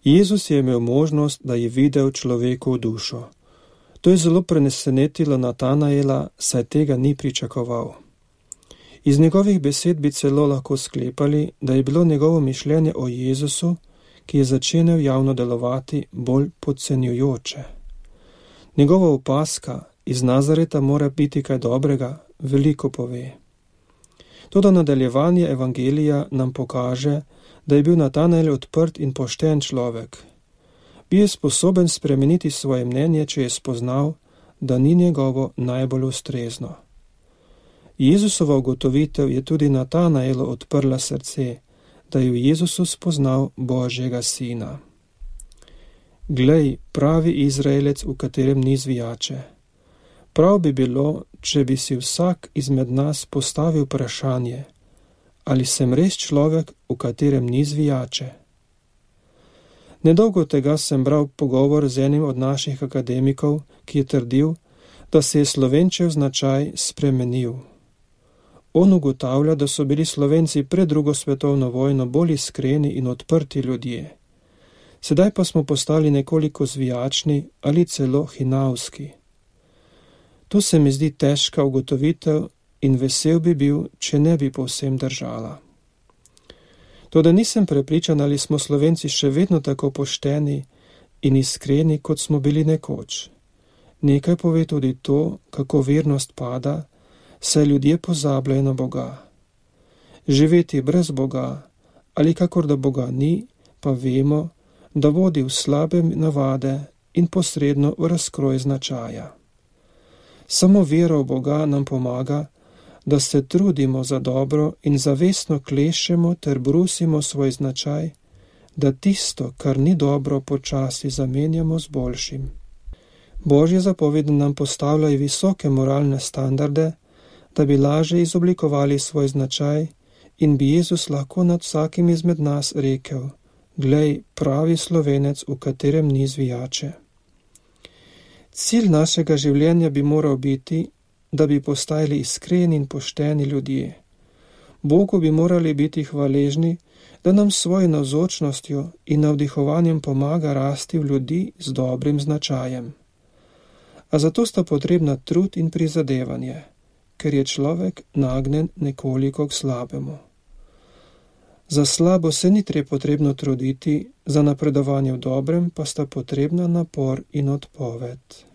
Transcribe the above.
Jezus je imel možnost, da je videl človekovo dušo. To je zelo presenetilo Natanaela, saj tega ni pričakoval. Iz njegovih besed bi celo lahko sklepali, da je bilo njegovo mišljenje o Jezusu, ki je začenjal javno delovati, bolj podcenjujoče. Njegova opazka iz Nazareta mora biti kaj dobrega, veliko pove. Toda nadaljevanje evangelija nam pokaže, da je bil Natanael odprt in pošten človek. Bil je sposoben spremeniti svoje mnenje, če je spoznal, da ni njegovo najbolj ustrezno. Jezusova ugotovitev je tudi Natanaelu odprla srce, da je v Jezusu spoznal Božjega sina. Glej, pravi Izraelec, v katerem ni zvijače. Prav bi bilo, če bi si vsak izmed nas postavil vprašanje, ali sem res človek, v katerem ni zvijače. Nedolgo tega sem bral pogovor z enim od naših akademikov, ki je trdil, da se je Slovenčev značaj spremenil. On ugotavlja, da so bili Slovenci pred drugo svetovno vojno bolj iskreni in odprti ljudje. Sedaj pa smo postali nekoliko zvijačni ali celo hinavski. To se mi zdi težka ugotovitev in vesel bi bil, če ne bi povsem držala. Toda nisem prepričan, ali smo Slovenci še vedno tako pošteni in iskreni, kot smo bili nekoč. Nekaj pove tudi to, kako vernost pada, saj ljudje pozabljajo na Boga. Živeti brez Boga, ali kakor da Boga ni, pa vemo, da vodi v slabe navade in posredno v razkroj značaja. Samo vera v Boga nam pomaga, da se trudimo za dobro in zavestno klešemo ter brusimo svoj značaj, da tisto, kar ni dobro, počasi zamenjamo z boljšim. Božje zapovedi nam postavljajo visoke moralne standarde, da bi lažje izoblikovali svoj značaj in bi Jezus lahko nad vsakim izmed nas rekel: glej, pravi Slovenec, v katerem ni zvijače. Cilj našega življenja bi moral biti, da bi postajali iskreni in pošteni ljudje. Bogu bi morali biti hvaležni, da nam svojo navzočnostjo in navdihovanjem pomaga rasti v ljudi z dobrim značajem. A zato sta potrebna trud in prizadevanje, ker je človek nagnjen nekoliko k slabemu. Za slabo se ni potrebno truditi, za napredovanje v dobrem pa sta potrebna napor in odpoved.